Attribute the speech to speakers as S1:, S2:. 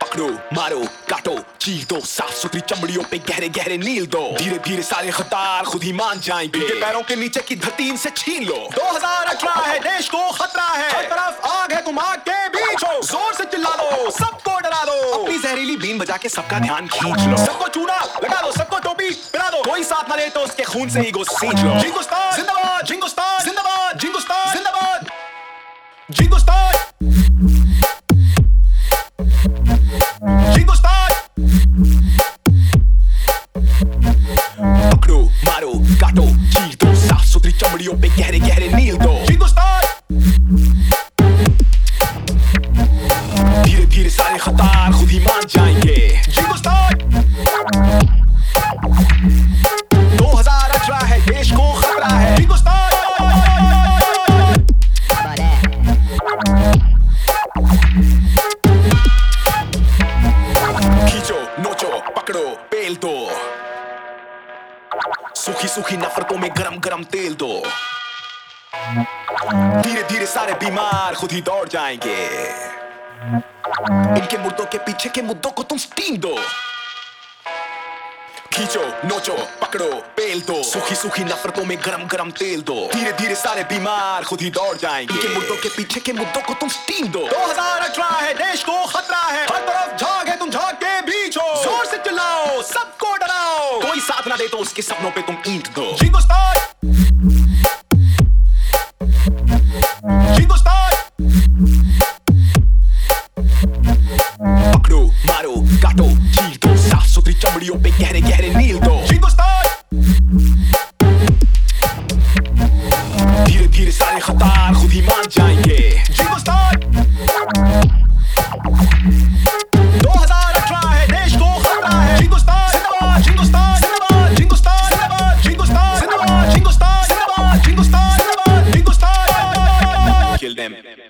S1: पकड़ो मारो काटो चीर दो साफ सुथरी चमड़ियों पे गहरे गहरे नील दो धीरे धीरे सारे खतार खुद ही मान जाएंगे इनके पैरों के नीचे की धरती इनसे छीन लो 2018 है देश को खतरा है हर तरफ आग है तुम आग के बीच हो जोर से चिल्ला दो सबको डरा दो अपनी जहरीली बीन बजा के सबका ध्यान खींच लो सबको चूना लगा दो सबको टोपी पिला दो कोई साथ ना ले तो उसके खून से ही गो सींच लो जिंगुस्तान जिंदाबाद जिंगुस्तान जिंदाबाद जिंगुस्तान जिंदाबाद जिंगुस्तान जिंगुस्तान पकड़ो मारो काटो चीर दो साफ सुथरी चमड़ियों पे गहरे गहरे नील दो जिंगुस्तान धीरे धीरे सारे खतार खुद ही मान जाएंगे जिंगुस्तान 2018 है देश को खतरा है जिंगुस्तान पकड़ो पेल दो सूखी सूखी नफरतों में गरम गरम तेल दो धीरे धीरे सारे बीमार खुद ही दौड़ जाएंगे इनके मुर्दों के पीछे के मुद्दों को तुम स्टीम दो खींचो नोचो पकड़ो पेल दो सूखी सूखी नफरतों में गरम गरम तेल दो धीरे धीरे सारे बीमार खुद ही दौड़ जाएंगे इनके मुर्दों के पीछे के मुद्दों को तुम स्टीम दो 2018 है देश को खतरा है हर तरफ झाग है तुम झाग के बीच हो जोर से चिल्लाओ सबको डराओ कोई साथ ना दे तो उसके सपनों पे तुम ईंट दो जिंगुस्तान जिंगुस्तान पकड़ो मारो काटो चीर दो साफ सुथरी चमड़ियों पे गहरे गहरे नील दो जिंगुस्तान धीरे धीरे सारे खतार खुद ही मान जाएंगे जिंगुस्तान 2018 है देश को खतरा है जिंगुस्तान जिंदाबाद जिंगुस्तान जिंदाबाद जिंगुस्तान जिंदाबाद जिंगुस्तान जिंदाबाद जिंगुस्तान जिंदाबाद जिंगुस्तान जिंदाबाद जिंगुस्तान kill them